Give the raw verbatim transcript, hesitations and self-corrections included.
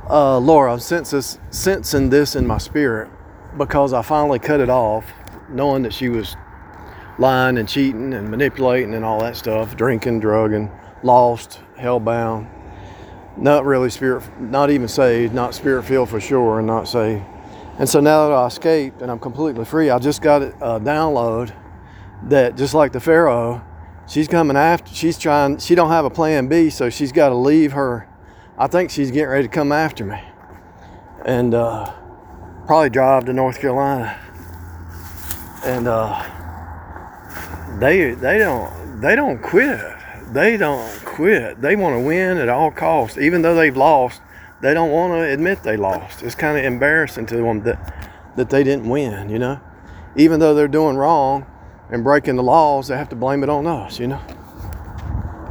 Uh, Laura, I'm senses, sensing this in my spirit because I finally cut it off, knowing that she was lying and cheating and manipulating and all that stuff, drinking, drugging, lost, hellbound, not really spirit, not even saved, not spirit filled for sure, and not saved. And so now that I escaped and I'm completely free, I just got a download that just like the Pharaoh, she's coming after, she's trying, she don't have a plan B, so she's got to leave her. I think she's getting ready to come after me and uh, probably drive to North Carolina. And uh, they they don't they don't quit. They don't quit. They want to win at all costs, even though they've lost. They don't want to admit they lost. It's kind of embarrassing to them that that they didn't win. You know, even though they're doing wrong and breaking the laws, they have to blame it on us. You know.